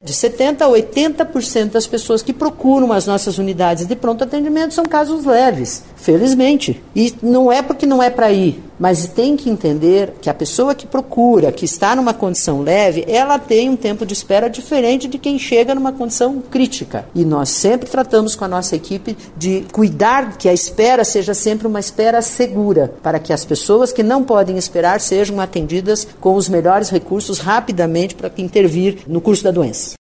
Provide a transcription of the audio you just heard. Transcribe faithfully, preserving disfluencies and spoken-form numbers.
De setenta a oitenta por cento das pessoas que procuram as nossas unidades de pronto atendimento são casos leves, felizmente. E não é porque não é para ir, mas tem que entender que a pessoa que procura, que está numa condição leve, ela tem um tempo de espera diferente de quem chega numa condição crítica. E nós sempre tratamos com a nossa equipe de cuidar que a espera seja sempre uma espera segura, para que as pessoas que não podem esperar sejam atendidas com os melhores recursos rapidamente para intervir no curso da doença.